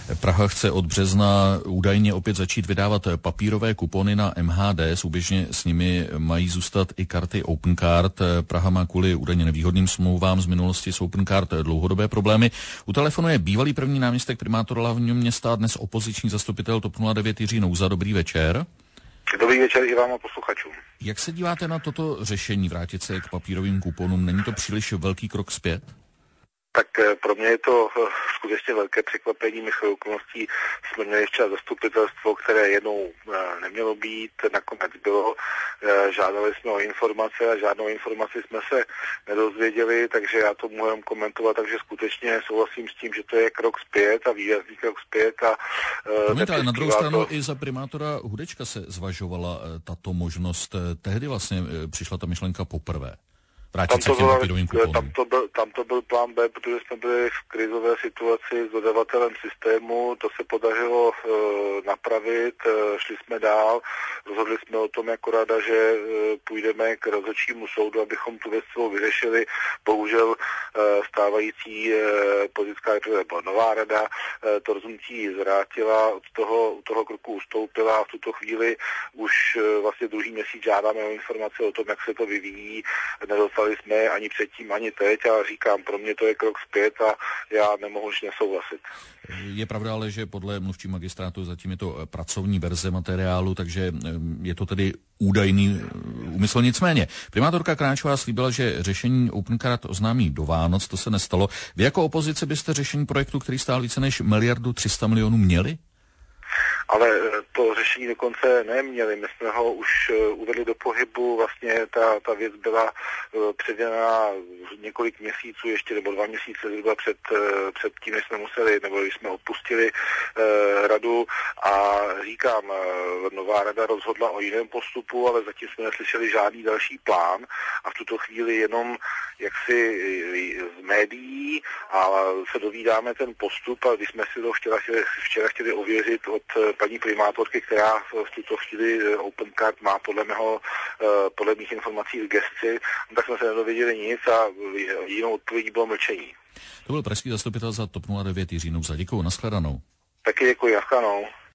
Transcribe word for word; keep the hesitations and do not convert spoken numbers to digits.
Praha chce od března údajně opět začít vydávat papírové kupony na M H D. Souběžně s nimi mají zůstat i karty Opencard. Praha má kvůli údajně nevýhodným smlouvám z minulosti s Opencard dlouhodobé problémy. U telefonu je bývalý první náměstek primátora hlavního města, dnes opoziční zastupitel TOP nula devět Jiří Nouza. Dobrý večer. Dobrý večer i vám a posluchačům. Jak se díváte na toto řešení vrátit se k papírovým kuponům? Není to příliš velký krok zpět? Tak pro mě je to skutečně velké překvapení. My shodou okolností jsme měli včera zastupitelstvo, které jednou nemělo být, nakonec bylo. Žádali jsme o informace a žádnou informaci jsme se nedozvěděli, takže já to můžu komentovat, takže skutečně souhlasím s tím, že to je krok zpět a výrazný krok zpět. A Promiňte, ale na druhou stranu to... i za primátora Hudečka se zvažovala tato možnost. Tehdy vlastně přišla ta myšlenka poprvé. Tam to, byla, tam, to byl, tam to byl plán B, protože jsme byli v krizové situaci s dodavatelem systému, to se podařilo e, napravit, e, šli jsme dál, rozhodli jsme o tom jako rada, že e, půjdeme k rozhodčímu soudu, abychom tu věc celou vyřešili. Bohužel e, stávající e, politická nebo nová rada e, to rozhodnutí zvrátila, od toho, od toho kroku ustoupila a v tuto chvíli už e, vlastně druhý měsíc žádáme o informace o tom, jak se to vyvíjí. Nedostali jsme ani předtím, ani teď a říkám, pro mě to je krok zpět a já nemohu už nesouhlasit. Je pravda ale, že podle mluvčí magistrátu zatím je to pracovní verze materiálu, takže je to tedy údajný úmysl. Nicméně, primátorka Krnáčová slíbila, že řešení Opencard oznámí do Vánoc, to se nestalo. Vy jako opozice byste řešení projektu, který stál více než miliardu tři sta milionů, měli? Ale to řešení dokonce neměli. My jsme ho už uvedli do pohybu, vlastně ta, ta věc byla předěná několik měsíců ještě, nebo dva měsíce zhruba před, před tím, než jsme museli, nebo když jsme opustili eh, radu a říkám, nová rada rozhodla o jiném postupu, ale zatím jsme neslyšeli žádný další plán a v tuto chvíli jenom jaksi z médií a se dovídáme ten postup a když jsme si to včera, včera chtěli ověřit od paní primátorky, která v tuto chvíli Opencard má podle mého, podle mých informací v gesci, tak jsme se nedověděli nic a jinou odpovědí bylo mlčení. To byl pražský zastupitel za TOP nula devět Jiří Nouza. Děkuju, nashledanou. Taky děkuji, nashledanou.